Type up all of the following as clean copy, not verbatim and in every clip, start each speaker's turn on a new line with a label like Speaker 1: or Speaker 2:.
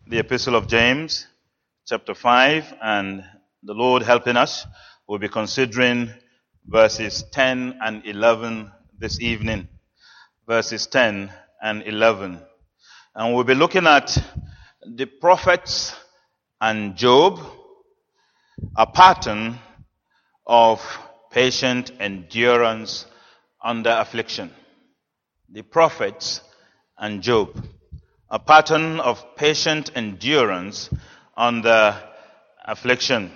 Speaker 1: the Epistle of James, chapter 5, and the Lord helping us, we'll be considering verses 10 and 11 this evening. Verses 10 and 11. And we'll be looking at the prophets and Job, a pattern of patient endurance under affliction. The prophets and Job, a pattern of patient endurance under affliction.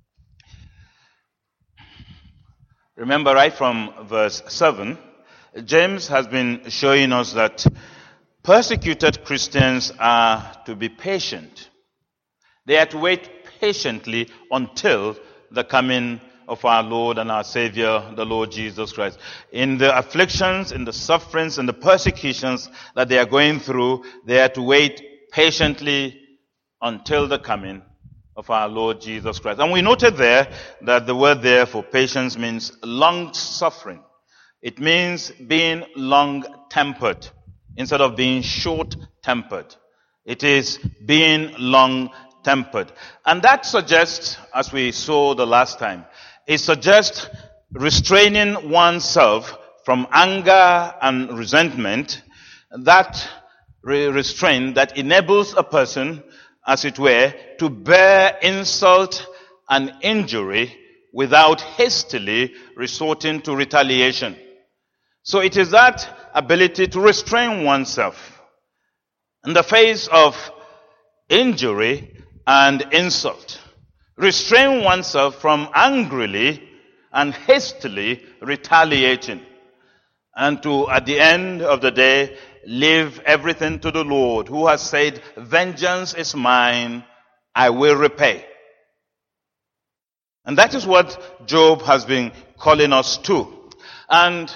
Speaker 1: Remember, right from verse 7, James has been showing us that persecuted Christians are to be patient. They are to wait patiently until the coming of our Lord and our Savior, the Lord Jesus Christ. In the afflictions, in the sufferings, in the persecutions that they are going through, they are to wait patiently until the coming of our Lord Jesus Christ. And we noted there that the word there for patience means long suffering. It means being long-tempered instead of being short-tempered. It is being long-tempered. And that suggests, as we saw the last time, it suggests restraining oneself from anger and resentment, that restraint that enables a person, as it were, to bear insult and injury without hastily resorting to retaliation. So it is that ability to restrain oneself in the face of injury and insult. Restrain oneself from angrily and hastily retaliating. And to, at the end of the day, leave everything to the Lord, who has said, "Vengeance is mine, I will repay." And that is what Job has been calling us to. And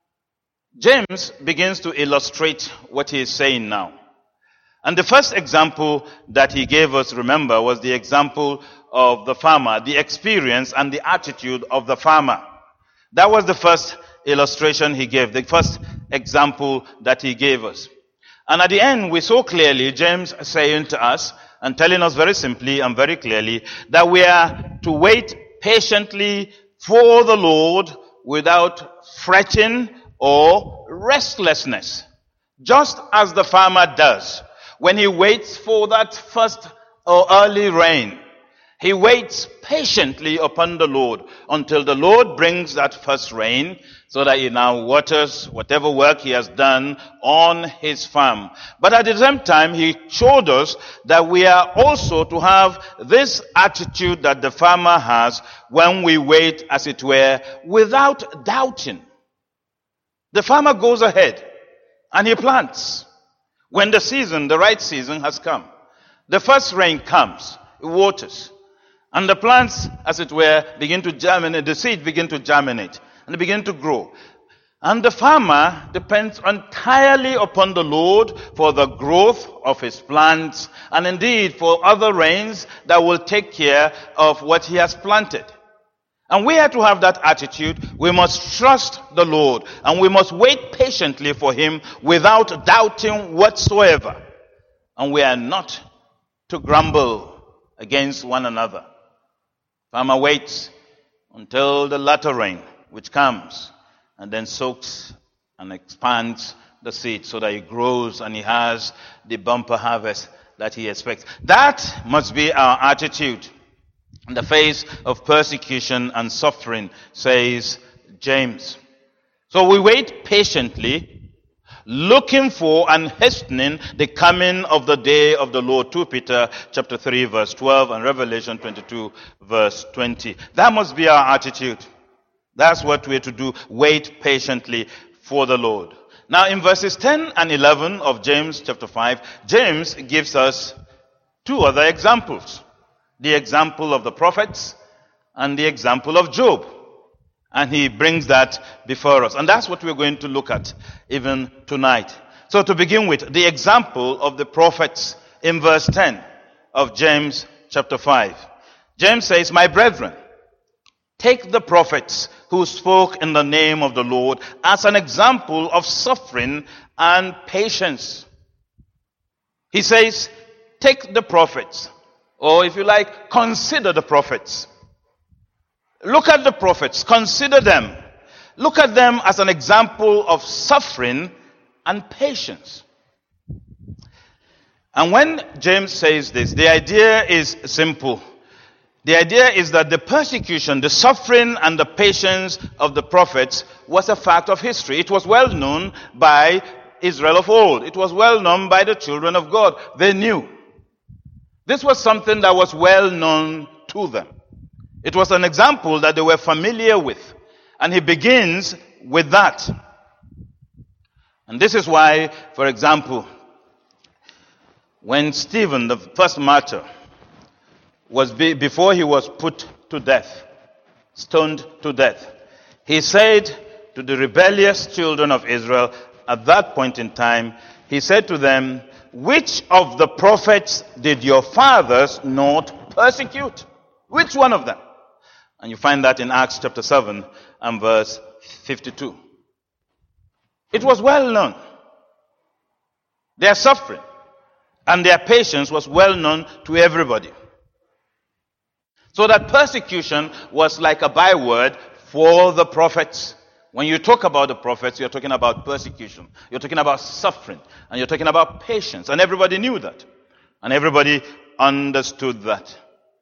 Speaker 1: James begins to illustrate what he is saying now. And the first example that he gave us, remember, was the example of the farmer, the experience and the attitude of the farmer. That was the first illustration he gave, the first example that he gave us. And at the end, we saw clearly James saying to us and telling us very simply and very clearly that we are to wait patiently for the Lord without fretting or restlessness. Just as the farmer does when he waits for that first or early rain. He waits patiently upon the Lord until the Lord brings that first rain so that he now waters whatever work he has done on his farm. But at the same time, he showed us that we are also to have this attitude that the farmer has when we wait, as it were, without doubting. The farmer goes ahead and he plants. When the season, the right season has come, the first rain comes, it waters. And the plants, as it were, begin to germinate, the seeds begin to germinate, and they begin to grow. And the farmer depends entirely upon the Lord for the growth of his plants, and indeed for other rains that will take care of what he has planted. And we have to have that attitude. We must trust the Lord, and we must wait patiently for him without doubting whatsoever. And we are not to grumble against one another. Farmer waits until the latter rain, which comes, and then soaks and expands the seed so that it grows and he has the bumper harvest that he expects. That must be our attitude in the face of persecution and suffering, says James. So we wait patiently, looking for and hastening the coming of the day of the Lord. 2 Peter chapter 3 verse 12 and Revelation 22 verse 20. That must be our attitude. That's what we're to do. Wait patiently for the Lord. Now in verses 10 and 11 of James chapter 5, James gives us two other examples. The example of the prophets and the example of Job. And he brings that before us. And that's what we're going to look at even tonight. So to begin with, the example of the prophets in verse 10 of James chapter 5. James says, "My brethren, take the prophets who spoke in the name of the Lord as an example of suffering and patience." He says, take the prophets, or if you like, consider the prophets. Look at the prophets, consider them. Look at them as an example of suffering and patience. And when James says this, the idea is simple. The idea is that the persecution, the suffering, and the patience of the prophets was a fact of history. It was well known by Israel of old. It was well known by the children of God. They knew. This was something that was well known to them. It was an example that they were familiar with. And he begins with that. And this is why, for example, when Stephen, the first martyr, before he was put to death, stoned to death, he said to the rebellious children of Israel at that point in time, he said to them, which of the prophets did your fathers not persecute? Which one of them? And you find that in Acts chapter 7 and verse 52. It was well known. Their suffering and their patience was well known to everybody. So that persecution was like a byword for the prophets. When you talk about the prophets, you're talking about persecution. You're talking about suffering. And you're talking about patience. And everybody knew that. And everybody understood that.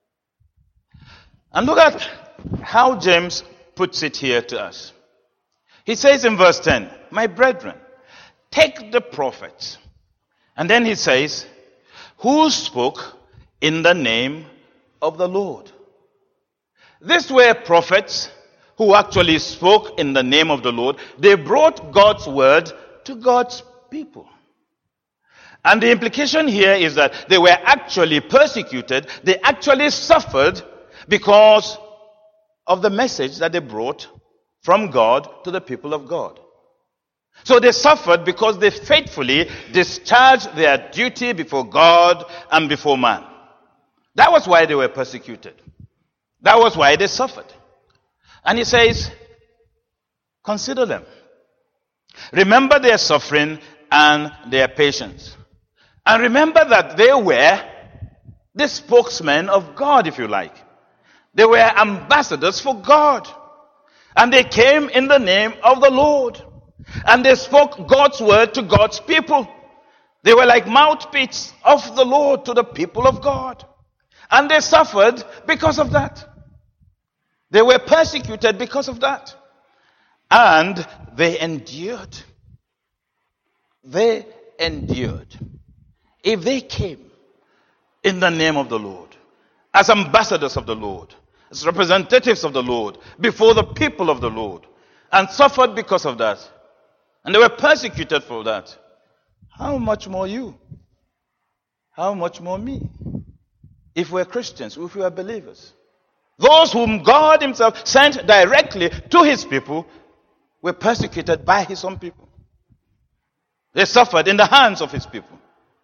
Speaker 1: And look at how James puts it here to us. He says in verse 10, my brethren, take the prophets. And then he says, who spoke in the name of the Lord? These were prophets who actually spoke in the name of the Lord. They brought God's word to God's people. And the implication here is that they were actually persecuted. They actually suffered because of the message that they brought from God to the people of God. So they suffered because they faithfully discharged their duty before God and before man. That was why they were persecuted. That was why they suffered. And he says, consider them. Remember their suffering and their patience. And remember that they were the spokesmen of God, if you like. They were ambassadors for God. And they came in the name of the Lord. And they spoke God's word to God's people. They were like mouthpieces of the Lord to the people of God. And they suffered because of that. They were persecuted because of that. And they endured. They endured. If they came in the name of the Lord, as ambassadors of the Lord, as representatives of the Lord, before the people of the Lord, and suffered because of that, and they were persecuted for that, how much more you? How much more me? If we're Christians, if we are believers. Those whom God himself sent directly to his people were persecuted by his own people. They suffered in the hands of his people.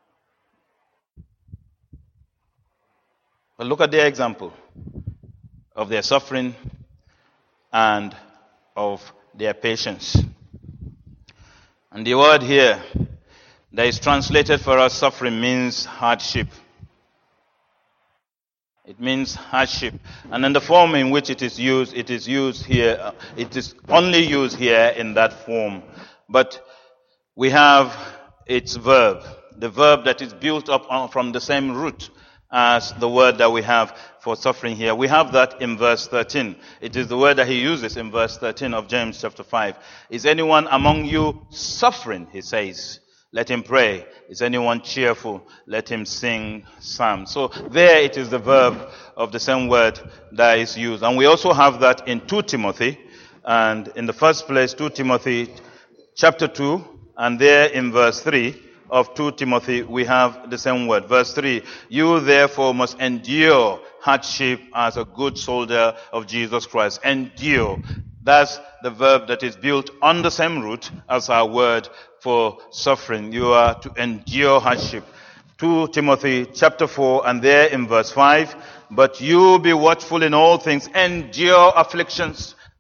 Speaker 1: But look at their example of their suffering and of their patience. And the word here that is translated for us suffering means hardship. It means hardship. And in the form in which it is used here, it is only used here in that form. But we have its verb, the verb that is built up from the same root as the word that we have for suffering here. We have that in verse 13. It is the word that he uses in verse 13 of James chapter 5. Is anyone among you suffering, he says? Let him pray. Is anyone cheerful? Let him sing psalms. So there it is the verb of the same word that is used. And we also have that in 2 Timothy. And in the first place, 2 Timothy chapter 2. And there in verse 3 of 2 Timothy, we have the same word. Verse 3, you therefore must endure hardship as a good soldier of Jesus Christ. Endure. That's the verb that is built on the same root as our word for suffering. You are to endure hardship. 2 Timothy chapter 4 and there in verse 5. But you be watchful in all things. Endure afflictions.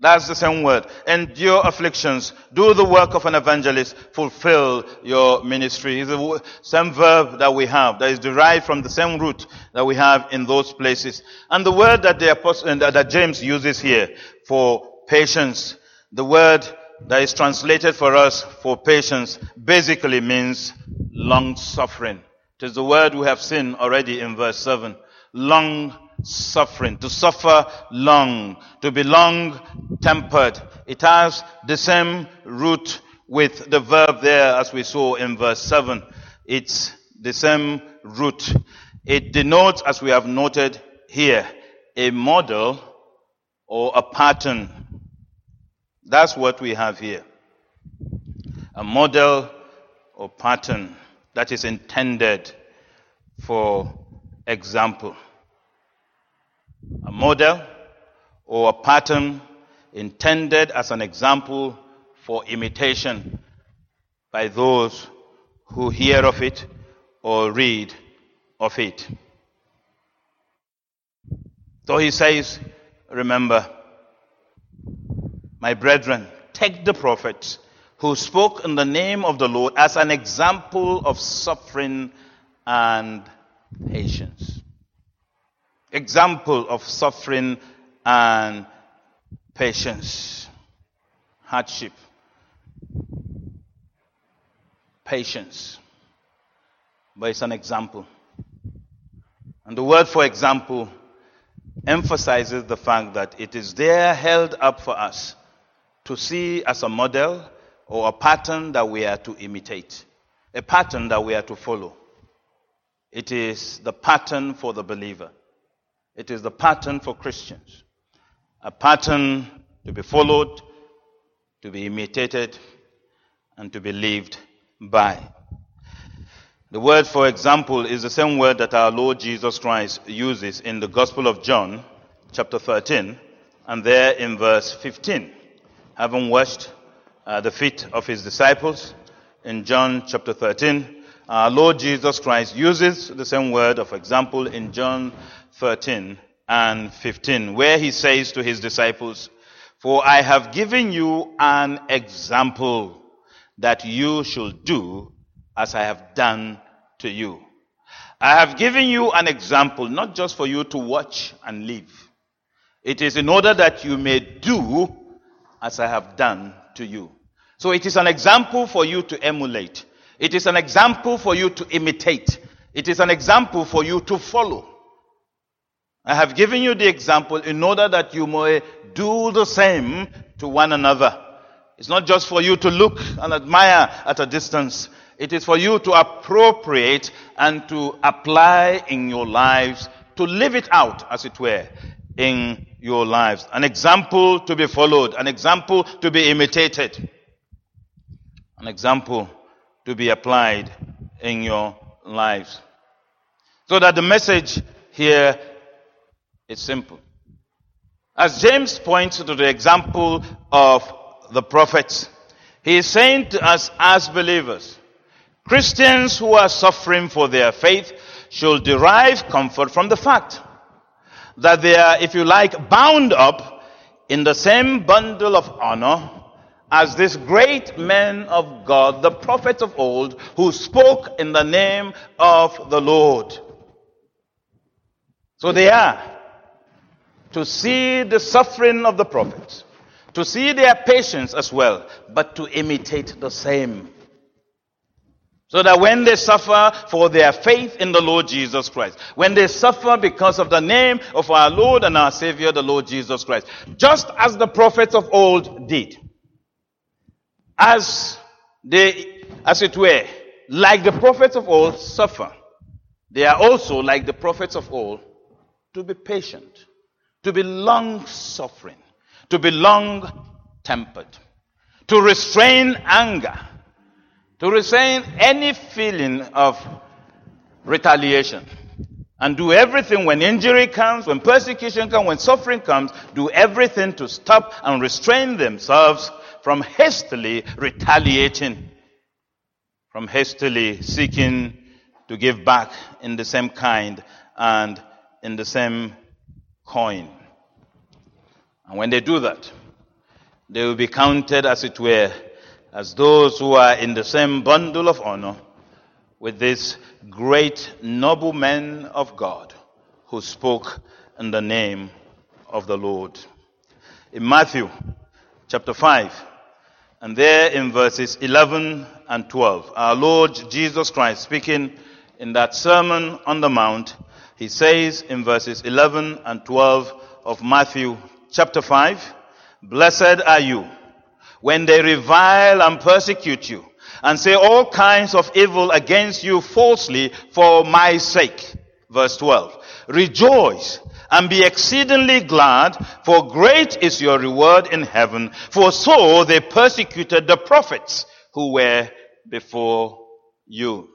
Speaker 1: That's the same word. Endure afflictions. Do the work of an evangelist. Fulfill your ministry. It's the same verb that we have that is derived from the same root that we have in those places. And the word that the apostle, that James uses here for patience, the word that is translated for us for patience basically means long suffering. It is the word we have seen already in verse 7. Long suffering, to suffer long, to be long-tempered. It has the same root with the verb there as we saw in verse 7. It's the same root. It denotes, as we have noted here, a model or a pattern. That's what we have here. A model or pattern that is intended for example. A model or a pattern intended as an example for imitation by those who hear of it or read of it. So he says, remember, my brethren, take the prophets who spoke in the name of the Lord as an example of suffering and patience. Example of suffering and patience. Hardship. Patience. But it's an example. And the word for example emphasizes the fact that it is there held up for us to see as a model or a pattern that we are to imitate. A pattern that we are to follow. It is the pattern for the believer. It is the pattern for Christians. A pattern to be followed, to be imitated, and to be lived by. The word for example is the same word that our Lord Jesus Christ uses in the Gospel of John, chapter 13, and there in verse 15. Having washed the feet of his disciples in John chapter 13, our Lord Jesus Christ uses the same word of example in John 13 and 15, where he says to his disciples, for I have given you an example that you should do as I have done to you. I have given you an example, not just for you to watch and live. It is in order that you may do as I have done to you. So it is an example for you to emulate. It is an example for you to imitate. It is an example for you to follow. I have given you the example in order that you may do the same to one another. It's not just for you to look and admire at a distance. It is for you to appropriate and to apply in your lives, to live it out, as it were, in your lives. An example to be followed, an example to be imitated, an example to be applied in your lives. So that the message here is simple. As James points to the example of the prophets, he is saying to us as believers, Christians who are suffering for their faith should derive comfort from the fact that they are, if you like, bound up in the same bundle of honor as these great men of God, the prophets of old, who spoke in the name of the Lord. So they are to see the suffering of the prophets, to see their patience as well, but to imitate the same. So that when they suffer for their faith in the Lord Jesus Christ, when they suffer because of the name of our Lord and our Savior, the Lord Jesus Christ, just as the prophets of old did, as they, as it were, like the prophets of old suffer, they are also like the prophets of old to be patient, to be long-suffering, to be long-tempered, to restrain anger, to restrain any feeling of retaliation, and do everything when injury comes, when persecution comes, when suffering comes, do everything to stop and restrain themselves from hastily retaliating, from hastily seeking to give back in the same kind and in the same coin. And when they do that, They will be counted, as it were, as those who are in the same bundle of honor with these great noble men of God who spoke in the name of the Lord. In Matthew chapter 5, and there in verses 11 and 12, our Lord Jesus Christ, speaking in that Sermon on the Mount, he says in verses 11 and 12 of Matthew chapter 5, "Blessed are you when they revile and persecute you and say all kinds of evil against you falsely for my sake." Verse 12, "Rejoice and be exceedingly glad, for great is your reward in heaven, for so they persecuted the prophets who were before you."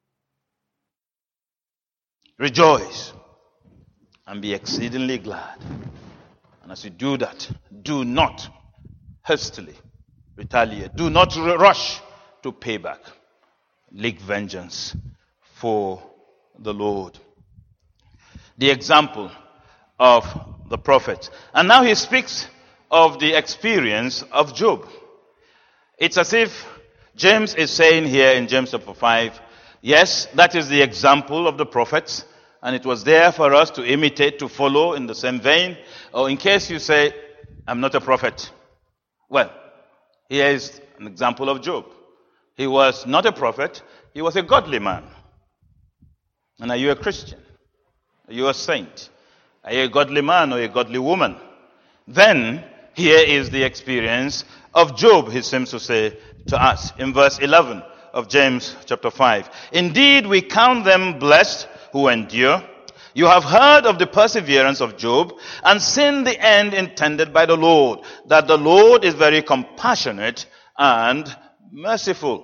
Speaker 1: Rejoice and be exceedingly glad. And as you do that, do not hastily retaliate. Do not rush to pay back. Take vengeance for the Lord. The example of the prophet. And now he speaks of the experience of Job. It's as if James is saying here in James chapter 5, yes, that is the example of the prophets, and it was there for us to imitate, to follow in the same vein. Or in case you say, I'm not a prophet. Well, here is an example of Job. He was not a prophet, he was a godly man. And are you a Christian? Are you a saint? Are you a godly man or a godly woman? Then, here is the experience of Job, he seems to say to us in verse 11 of James chapter 5. "Indeed, we count them blessed who endure. You have heard of the perseverance of Job and seen the end intended by the Lord, that the Lord is very compassionate and merciful."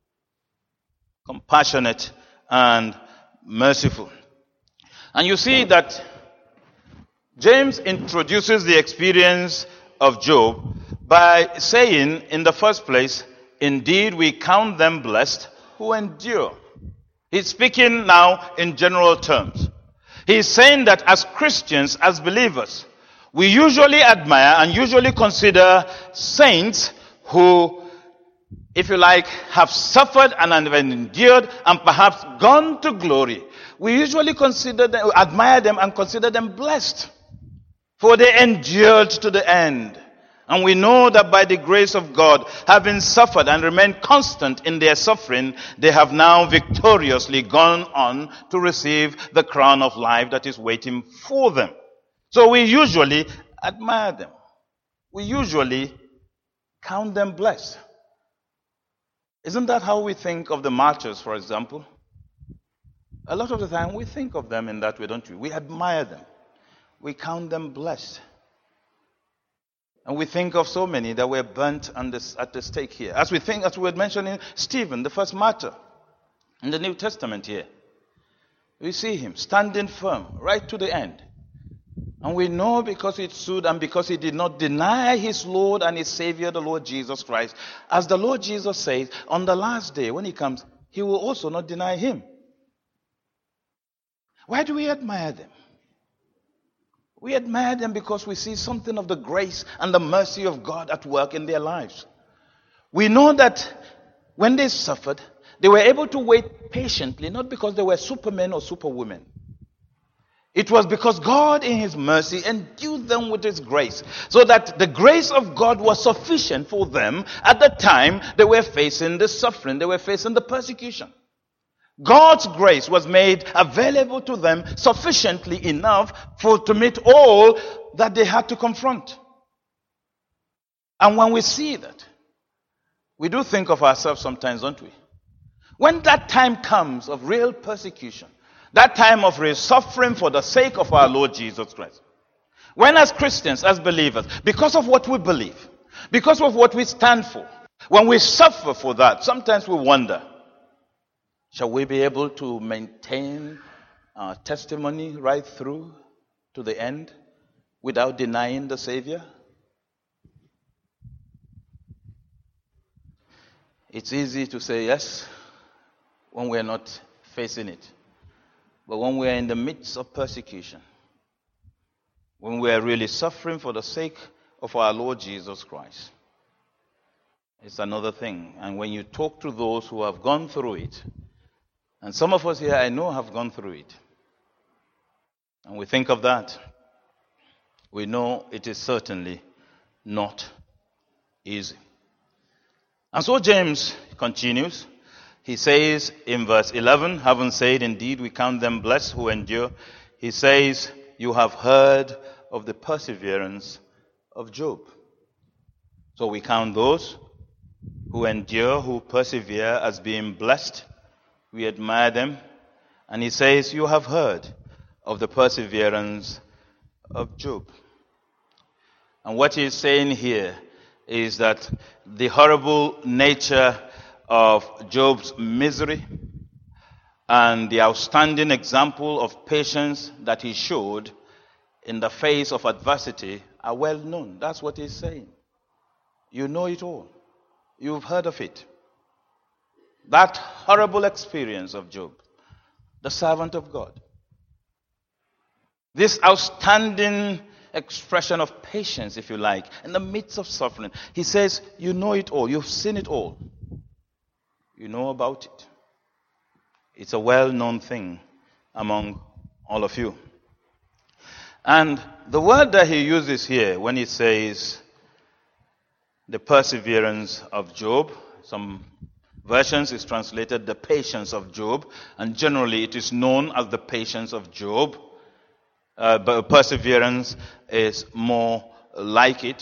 Speaker 1: Compassionate and merciful. And you see that James introduces the experience of Job by saying, in the first place, "Indeed, we count them blessed who endure." He's speaking now in general terms. He's saying that as Christians, as believers, we usually admire and usually consider saints who, if you like, have suffered and have endured and perhaps gone to glory. We usually consider them, admire them and consider them blessed, for they endured to the end. And we know that by the grace of God, having suffered and remained constant in their suffering, they have now victoriously gone on to receive the crown of life that is waiting for them. So we usually admire them. We usually count them blessed. Isn't that how we think of the martyrs, for example? A lot of the time we think of them in that way, don't we? We admire them. We count them blessed. And we think of so many that were burnt at the stake here. As we were mentioning Stephen, the first martyr in the New Testament here. We see him standing firm right to the end. And we know because he stood and because he did not deny his Lord and his Savior, the Lord Jesus Christ. As the Lord Jesus says, on the last day when he comes, he will also not deny him. Why do we admire them? We admire them because we see something of the grace and the mercy of God at work in their lives. We know that when they suffered, they were able to wait patiently, not because they were supermen or superwomen. It was because God in his mercy endued them with his grace, so that the grace of God was sufficient for them at the time they were facing the suffering, they were facing the persecution. God's grace was made available to them sufficiently enough to meet all that they had to confront. And when we see that, we do think of ourselves sometimes, don't we? When that time comes of real persecution, that time of real suffering for the sake of our Lord Jesus Christ, when as Christians, as believers, because of what we believe, because of what we stand for, when we suffer for that, sometimes we wonder, shall we be able to maintain our testimony right through to the end without denying the Savior? It's easy to say yes when we're not facing it. But when we're in the midst of persecution, when we're really suffering for the sake of our Lord Jesus Christ, It's another thing. And when you talk to those who have gone through it, and some of us here I know have gone through it, and we think of that, we know it is certainly not easy. And so James continues. He says in verse 11, having said, indeed, we count them blessed who endure. He says, you have heard of the perseverance of Job. So we count those who endure, who persevere as being blessed. We admire them. And he says, you have heard of the perseverance of Job. And what he's saying here is that the horrible nature of Job's misery and the outstanding example of patience that he showed in the face of adversity are well known. That's what he's saying. You know it all. You've heard of it. That horrible experience of Job, the servant of God. This outstanding expression of patience, if you like, in the midst of suffering. He says, you know it all. You've seen it all. You know about it. It's a well-known thing among all of you. And the word that he uses here when he says the perseverance of Job, some versions is translated the patience of Job, and generally it is known as the patience of Job. But perseverance is more like it.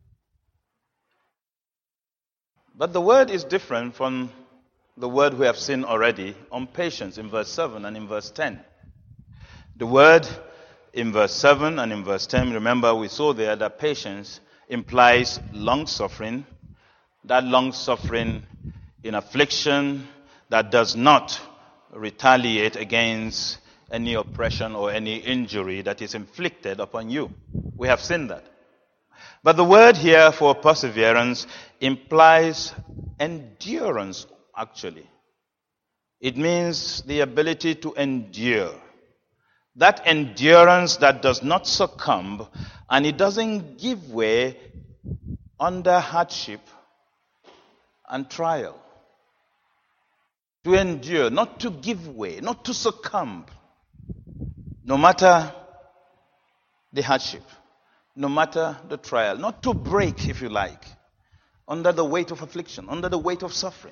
Speaker 1: But the word is different from the word we have seen already on patience in verse 7 and in verse 10. The word in verse 7 and in verse 10, remember we saw there that patience implies long-suffering. That long-suffering in affliction that does not retaliate against any oppression or any injury that is inflicted upon you. We have seen that. But the word here for perseverance implies endurance, actually. It means the ability to endure. That endurance that does not succumb and it doesn't give way under hardship and trial. To endure, not to give way, not to succumb. No matter the hardship, no matter the trial, not to break, if you like, under the weight of affliction, under the weight of suffering.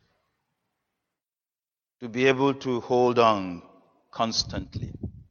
Speaker 1: To be able to hold on constantly.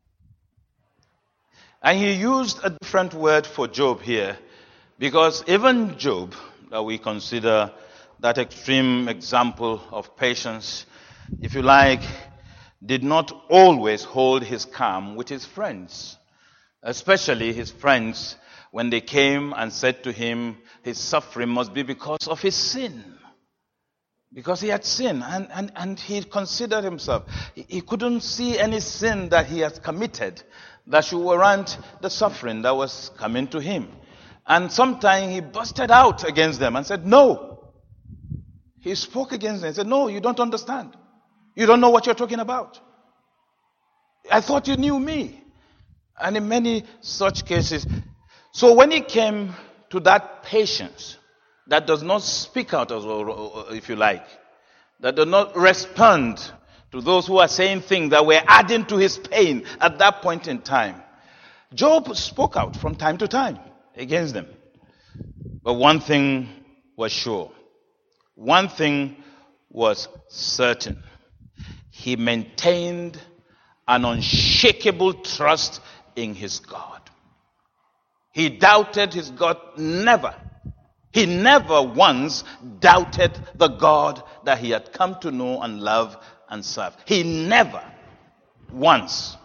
Speaker 1: And he used a different word for Job here, because even Job, that we consider that extreme example of patience, if you like, did not always hold his calm with his friends, especially his friends when they came and said to him his suffering must be because of his sin. Because he had sinned and he considered himself. He couldn't see any sin that he had committed that should warrant the suffering that was coming to him. And sometimes he busted out against them and said, no. He spoke against them and said, no, you don't understand. You don't know what you're talking about. I thought you knew me. And in many such cases. So when he came to that patience that does not speak out, if you like, that does not respond to those who are saying things that were adding to his pain at that point in time, Job spoke out from time to time against them. But one thing was sure. One thing was certain. He maintained an unshakable trust in his God. He doubted his God never. He never once doubted the God that he had come to know and love and serve. He never once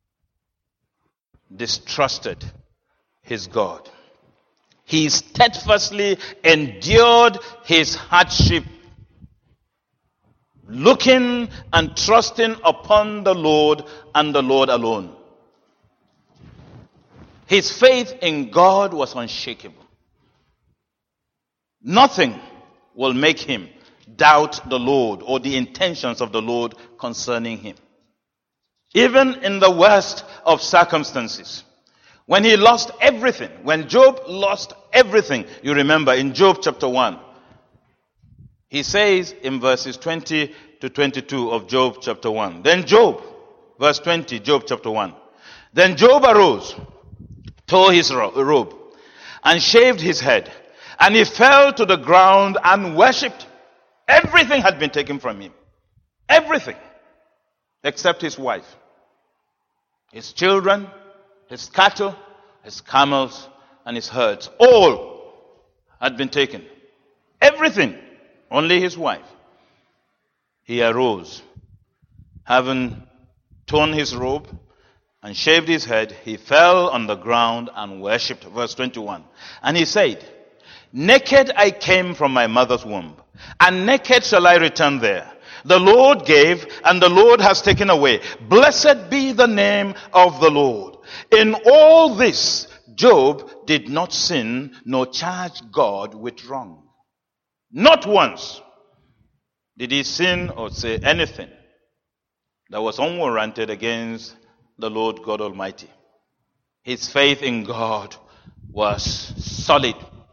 Speaker 1: distrusted his God. He steadfastly endured his hardship, looking and trusting upon the Lord and the Lord alone. His faith in God was unshakable. Nothing will make him doubt the Lord or the intentions of the Lord concerning him. Even in the worst of circumstances, when he lost everything, when Job lost everything, you remember in Job chapter 1, He says in verses 20 to 22 of Job chapter 1. Then Job, verse 20, Job chapter 1. Then Job arose, tore his robe, and shaved his head. And he fell to the ground and worshipped. Everything had been taken from him. Everything. Except his wife, his children, his cattle, his camels, and his herds. All had been taken. Everything. Only his wife. He arose, having torn his robe and shaved his head, he fell on the ground and worshipped. Verse 21. And he said, naked I came from my mother's womb, and naked shall I return there. The Lord gave, and the Lord has taken away. Blessed be the name of the Lord. In all this, Job did not sin, nor charge God with wrong. Not once did he sin or say anything that was unwarranted against the Lord God Almighty. His faith in God was solid,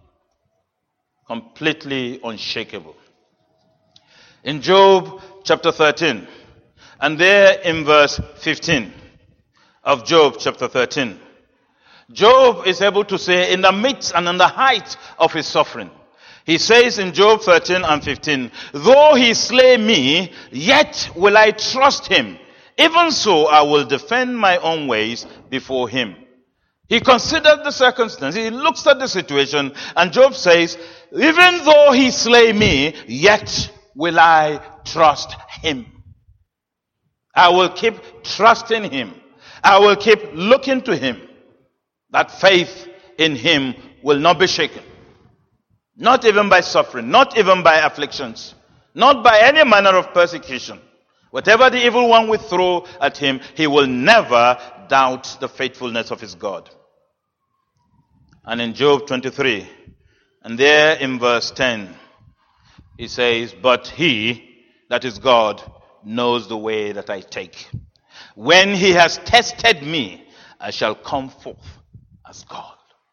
Speaker 1: completely unshakable. In Job chapter 13, and there in verse 15 of Job chapter 13, Job is able to say in the midst and in the height of his suffering, he says in Job 13 and 15, though he slay me, yet will I trust him. Even so I will defend my own ways before him. He considered the circumstance. He looks at the situation, and Job says, even though he slay me, yet will I trust him. I will keep trusting him. I will keep looking to him. That faith in him will not be shaken. Not even by suffering, not even by afflictions, not by any manner of persecution. Whatever the evil one will throw at him, he will never doubt the faithfulness of his God. And in Job 23, and there in verse 10, he says, but he, that is God, knows the way that I take. When he has tested me, I shall come forth as God.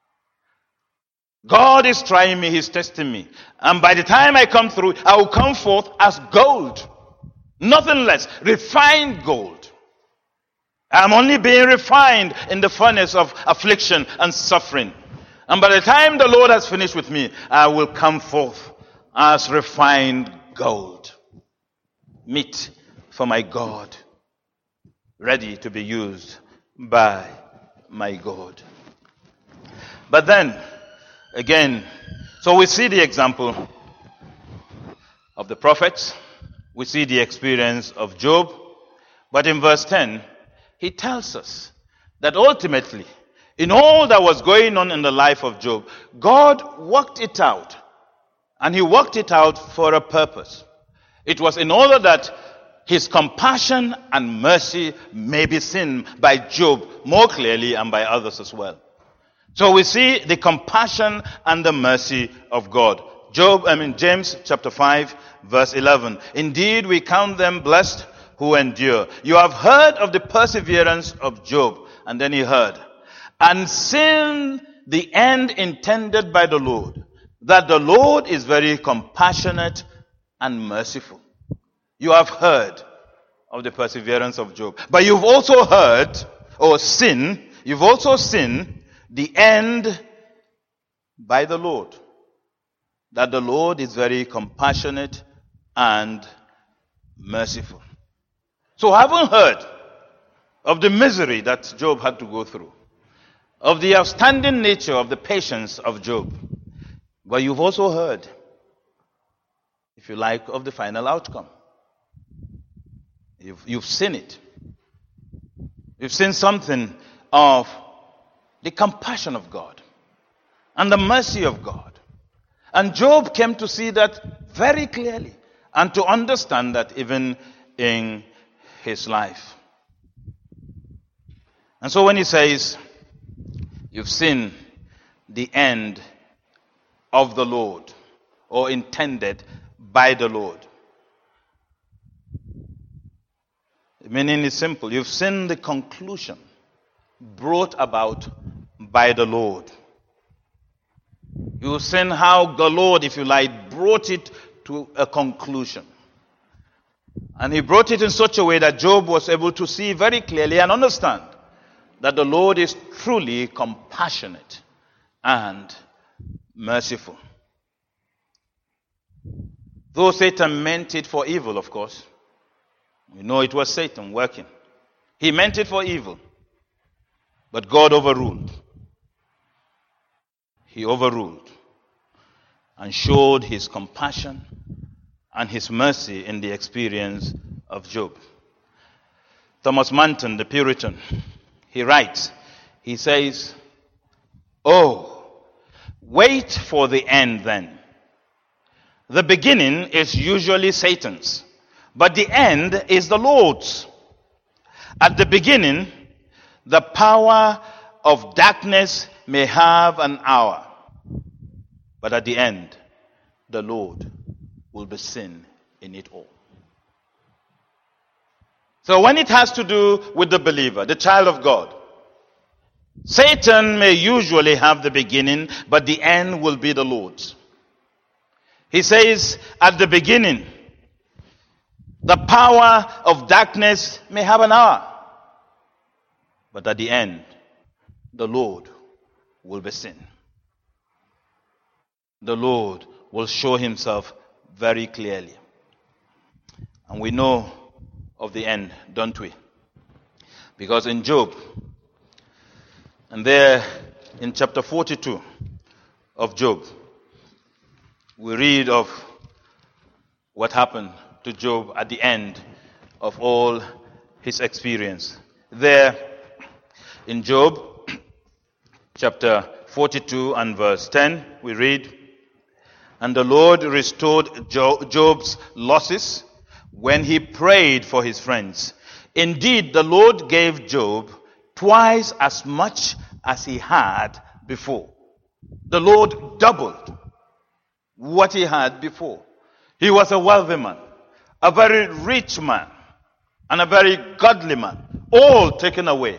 Speaker 1: God is trying me, he's testing me. And by the time I come through, I will come forth as gold. Nothing less. Refined gold. I'm only being refined in the furnace of affliction and suffering. And by the time the Lord has finished with me, I will come forth as refined gold. Meat for my God. Ready to be used by my God. But then, again, so we see the example of the prophets. We see the experience of Job. But in verse 10, he tells us that ultimately, in all that was going on in the life of Job, God worked it out. And he worked it out for a purpose. It was in order that his compassion and mercy may be seen by Job more clearly and by others as well. So we see the compassion and the mercy of God. James chapter 5 verse 11. Indeed, we count them blessed who endure. You have heard of the perseverance of Job. And then he heard. And seen the end intended by the Lord. That the Lord is very compassionate and merciful. You have heard of the perseverance of Job. But you've also heard or seen, you've also seen the end by the Lord. That the Lord is very compassionate and merciful. So having heard of the misery that Job had to go through, of the outstanding nature of the patience of Job, but you've also heard, if you like, of the final outcome. You've seen it. You've seen something of the compassion of God and the mercy of God. And Job came to see that very clearly and to understand that even in his life. And so when he says, you've seen the end of the Lord, or intended by the Lord. The meaning is simple. You've seen the conclusion brought about by the Lord. You've seen how the Lord, if you like, brought it to a conclusion. And he brought it in such a way that Job was able to see very clearly and understand that the Lord is truly compassionate and merciful. Though Satan meant it for evil, of course. We know it was Satan working. He meant it for evil. But God overruled. He overruled and showed his compassion and his mercy in the experience of Job. Thomas Manton, the Puritan, he writes, he says, "Oh, wait for the end then. The beginning is usually Satan's, but the end is the Lord's. At the beginning, the power of darkness may have an hour, but at the end, the Lord will be seen in it all." So when it has to do with the believer, the child of God, Satan may usually have the beginning, but the end will be the Lord's. He says, at the beginning, the power of darkness may have an hour, but at the end, the Lord will be seen. The Lord will show himself very clearly. And we know of the end, don't we? Because in Job, and there in chapter 42 of Job, we read of what happened to Job at the end of all his experience. There in Job, chapter 42 and verse 10, we read, "And the Lord restored Job's losses when he prayed for his friends. Indeed, the Lord gave Job twice as much as he had before." The Lord doubled what he had before. He was a wealthy man, a very rich man, and a very godly man, all taken away.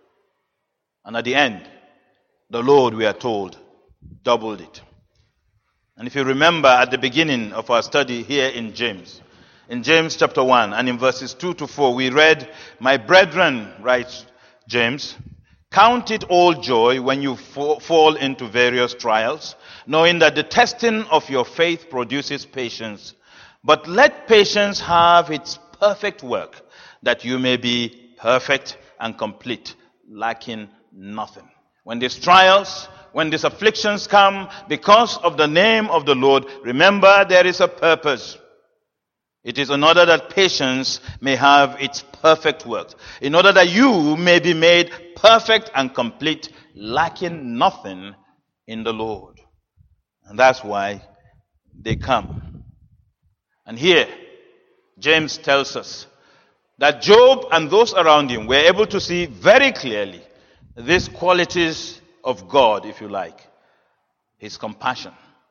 Speaker 1: And at the end, the Lord, we are told, doubled it. And if you remember at the beginning of our study here in James chapter 1 and in verses 2 to 4, we read, "My brethren," writes James, "count it all joy when you fall into various trials, knowing that the testing of your faith produces patience. But let patience have its perfect work, that you may be perfect and complete, lacking nothing." When these trials, when these afflictions come because of the name of the Lord, remember there is a purpose. It is in order that patience may have its perfect work, in order that you may be made perfect and complete, lacking nothing in the Lord. And that's why they come. And here, James tells us that Job and those around him were able to see very clearly these qualities of God, if you like, his compassion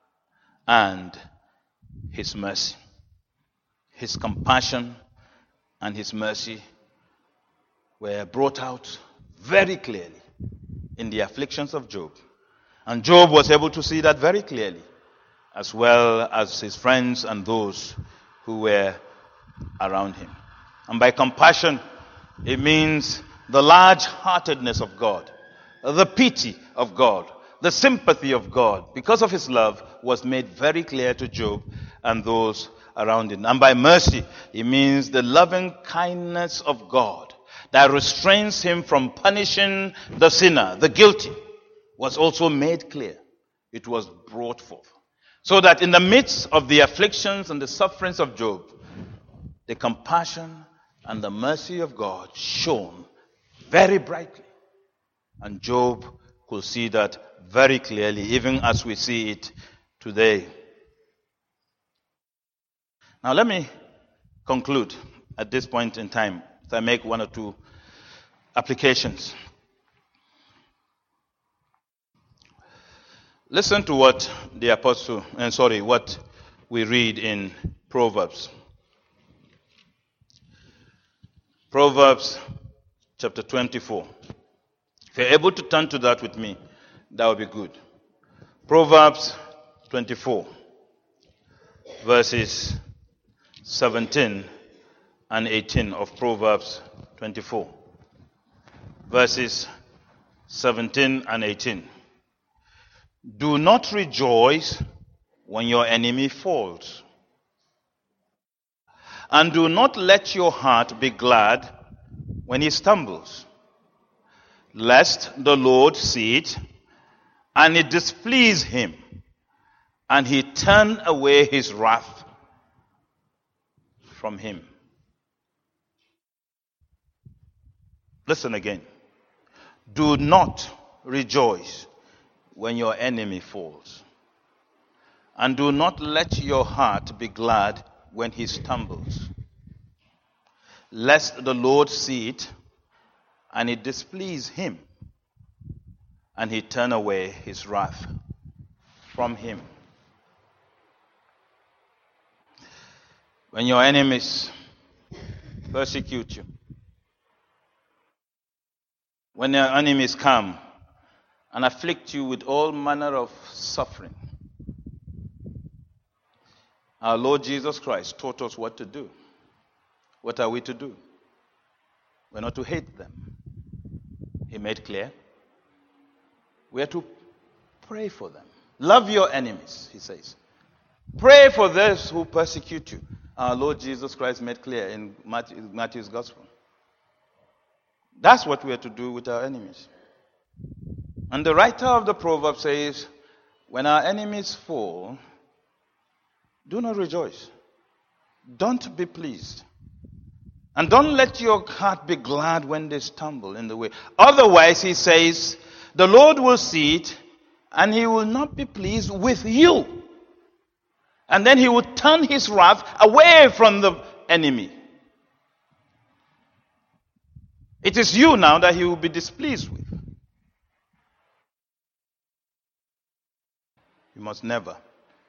Speaker 1: and his mercy. His compassion and his mercy were brought out very clearly in the afflictions of Job. And Job was able to see that very clearly, as well as his friends and those who were around him. And by compassion, it means the large-heartedness of God, the pity of God, the sympathy of God, because of his love, was made very clear to Job and those around him. And by mercy, it means the loving kindness of God that restrains him from punishing the sinner, the guilty, was also made clear. It was brought forth. So that in the midst of the afflictions and the sufferings of Job, the compassion and the mercy of God shone very brightly. And Job could see that very clearly, even as we see it today. Now let me conclude at this point in time as I make one or two applications. Listen to what what we read in Proverbs. Proverbs chapter 24. If you're able to turn to that with me, that would be good. Proverbs 24. verses 17 and 18 of Proverbs 24. Verses 17 and 18. Do not rejoice when your enemy falls, and do not let your heart be glad when he stumbles, lest the Lord see it, and it displease him, and he turn away his wrath from him. Listen again. Do not rejoice when your enemy falls, and do not let your heart be glad when he stumbles, lest the Lord see it, and it displease him, and he turn away his wrath from him. When your enemies persecute you, when your enemies come and afflict you with all manner of suffering, our Lord Jesus Christ taught us what to do. What are we to do? We're not to hate them. He made clear. We are to pray for them. Love your enemies, he says. Pray for those who persecute you. Our Lord Jesus Christ made clear in Matthew's Gospel. That's what we are to do with our enemies. And the writer of the proverb says, when our enemies fall, do not rejoice. Don't be pleased. And don't let your heart be glad when they stumble in the way. Otherwise, he says, the Lord will see it, and he will not be pleased with you. And then he will turn his wrath away from the enemy. It is you now that he will be displeased with. You must never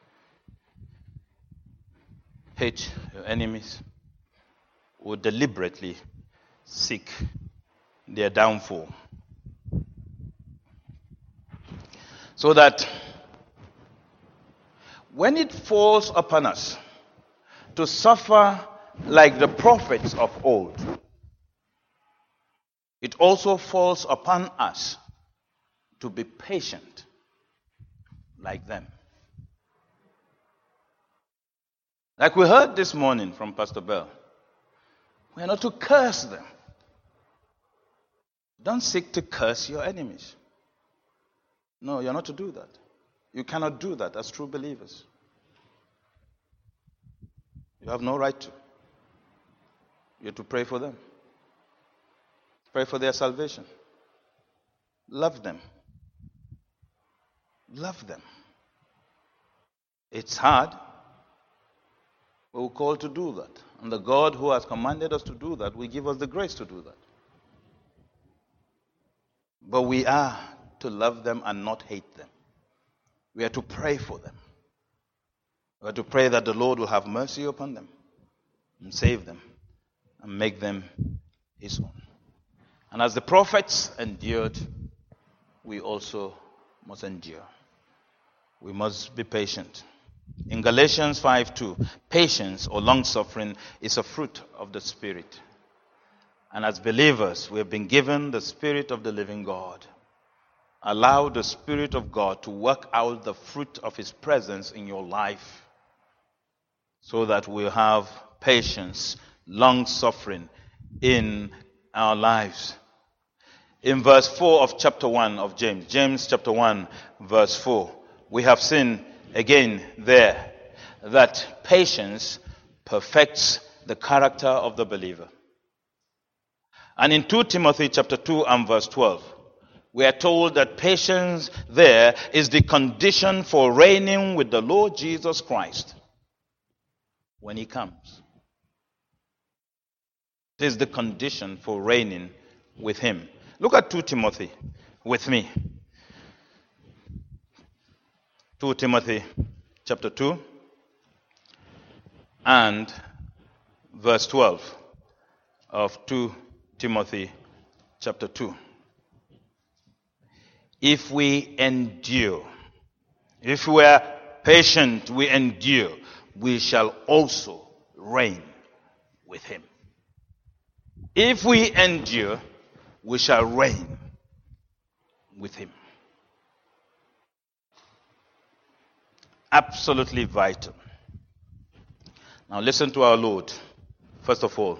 Speaker 1: hate your enemies or deliberately seek their downfall. So that when it falls upon us to suffer like the prophets of old, it also falls upon us to be patient like them. Like we heard this morning from Pastor Bell, we are not to curse them. Don't seek to curse your enemies. No, you're not to do that. You cannot do that as true believers. You have no right to. You're to pray for them. Pray for their salvation. Love them. Love them. It's hard, but we're called to do that. And the God who has commanded us to do that will give us the grace to do that. But we are to love them and not hate them. We are to pray for them. We are to pray that the Lord will have mercy upon them and save them and make them his own. And as the prophets endured, we also must endure. We must be patient. In Galatians 5:2, patience or long-suffering is a fruit of the Spirit. And as believers, we have been given the Spirit of the living God. Allow the Spirit of God to work out the fruit of His presence in your life so that we'll have patience, long-suffering in our lives. In verse 4 of chapter 1 of James chapter 1, verse 4, we have seen again there that patience perfects the character of the believer. And in 2 Timothy chapter 2 and verse 12, we are told that patience there is the condition for reigning with the Lord Jesus Christ when He comes. It is the condition for reigning with Him. Look at 2 Timothy with me. 2 Timothy chapter 2 and verse 12 of 2 Timothy chapter 2. If we endure, if we are patient, we endure. we shall also reign with him. If we endure, we shall reign with him. Absolutely vital. Now listen to our Lord, first of all,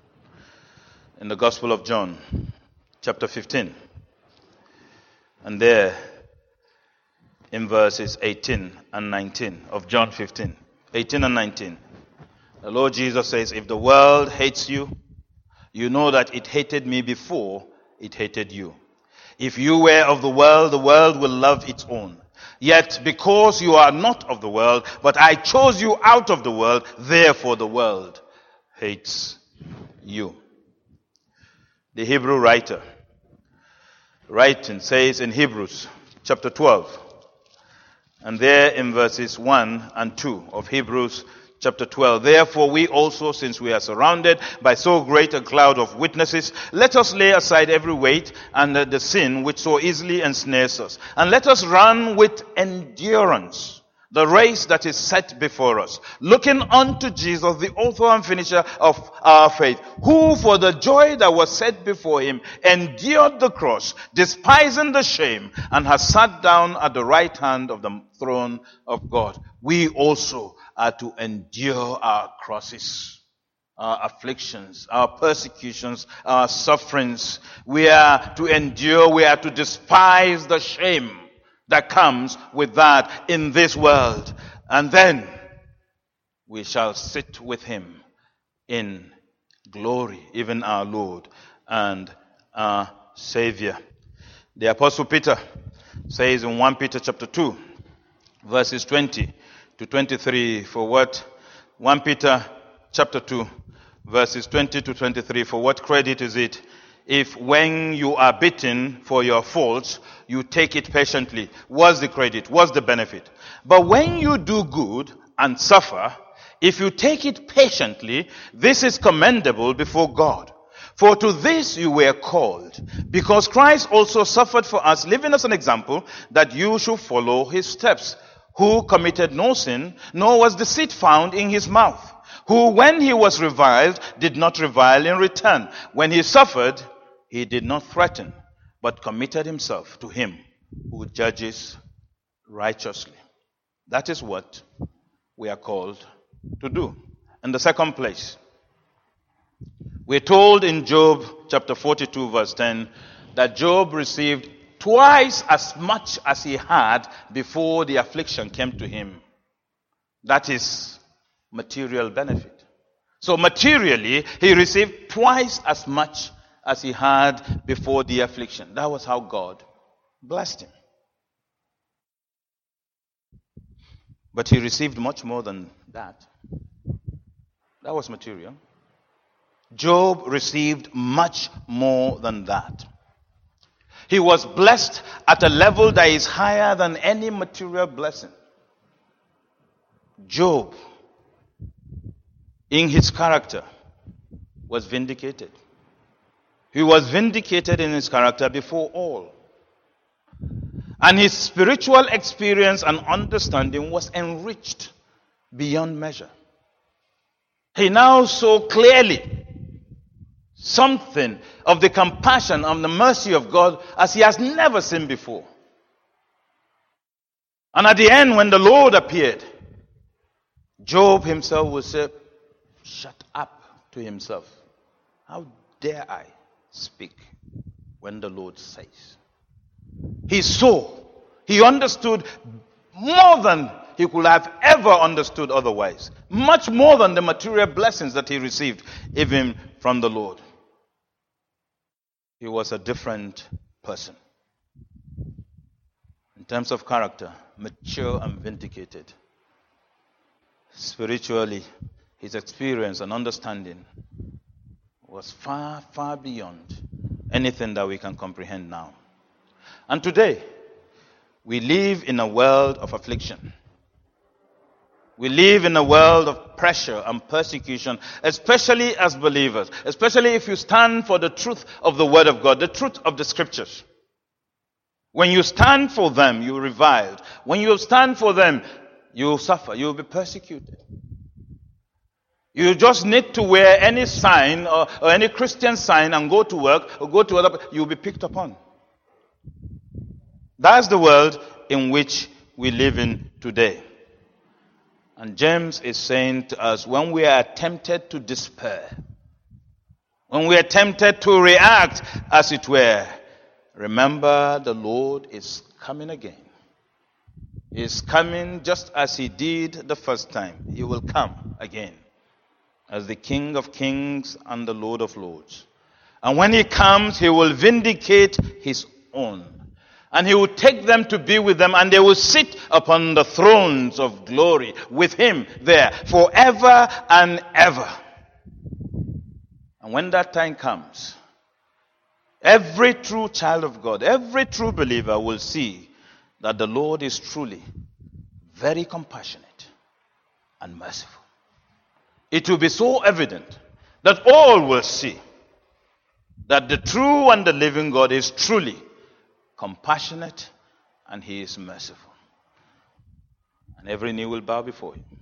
Speaker 1: in the Gospel of John, chapter 15. And there, in verses 18 and 19 of John 15, 18 and 19, the Lord Jesus says, if the world hates you, you know that it hated me before it hated you. If you were of the world will love its own. Yet because you are not of the world, but I chose you out of the world, therefore the world hates you. The Hebrew writer writing says in Hebrews chapter 12, and there in verses 1 and 2 of Hebrews chapter 12, therefore we also, since we are surrounded by so great a cloud of witnesses, let us lay aside every weight and the sin which so easily ensnares us. And let us run with endurance the race that is set before us, looking unto Jesus, the author and finisher of our faith, who for the joy that was set before him endured the cross, despising the shame, and has sat down at the right hand of the throne of God. We also are to endure our crosses, our afflictions, our persecutions, our sufferings. We are to endure, we are to despise the shame that comes with that in this world. And then we shall sit with him in glory, even our Lord and our Savior. The Apostle Peter says in 1 Peter chapter 2, verses 20 to 23, for what 1 Peter chapter 2, verses 20 to 23, for what credit is it if when you are beaten for your faults, you take it patiently? What's the credit? What's the benefit? But when you do good and suffer, if you take it patiently, this is commendable before God. For to this you were called, because Christ also suffered for us, leaving us an example that you should follow his steps, who committed no sin, nor was deceit found in his mouth, who when he was reviled, did not revile in return. When he suffered, he did not threaten, but committed himself to him who judges righteously. That is what we are called to do. In the second place, we're told in Job chapter 42 verse 10 that Job received twice as much as he had before the affliction came to him. That is material benefit. So materially, he received twice as much as he had before the affliction. That was how God blessed him. But he received much more than that. That was material. Job received much more than that. He was blessed at a level that is higher than any material blessing. Job, in his character, was vindicated. He was vindicated in his character before all. And his spiritual experience and understanding was enriched beyond measure. He now saw clearly something of the compassion and the mercy of God as he has never seen before. And at the end, when the Lord appeared, Job himself would say, shut up to himself. How dare I speak when the Lord says? He saw, he understood more than he could have ever understood otherwise. Much more than the material blessings that he received, even from the Lord. He was a different person. In terms of character, mature and vindicated. Spiritually, his experience and understanding was far, far beyond anything that we can comprehend now. And today, we live in a world of affliction. We live in a world of pressure and persecution, especially as believers, especially if you stand for the truth of the Word of God, the truth of the Scriptures. When you stand for them, you're reviled. When you stand for them, you'll suffer, you'll be persecuted. You just need to wear any sign or any Christian sign and go to work or go to other, you'll be picked upon. That's the world in which we live in today. And James is saying to us, when we are tempted to despair, when we are tempted to react, as it were, remember the Lord is coming again. He is coming just as he did the first time. He will come again as the King of Kings and the Lord of Lords. And when he comes, he will vindicate his own. And he will take them to be with them, and they will sit upon the thrones of glory with him there forever and ever. And when that time comes, every true child of God, every true believer will see that the Lord is truly very compassionate and merciful. It will be so evident that all will see that the true and the living God is truly compassionate and he is merciful. And every knee will bow before him.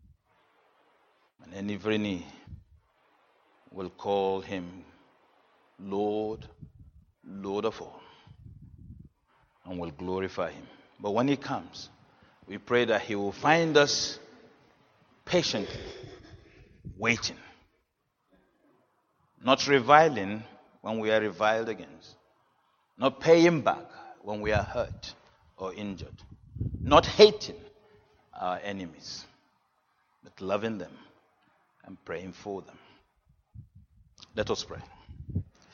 Speaker 1: And every knee will call him Lord, Lord of all, and will glorify him. But when he comes, we pray that he will find us patiently waiting, not reviling when we are reviled against, not paying back when we are hurt or injured, not hating our enemies, but loving them and praying for them. Let us pray.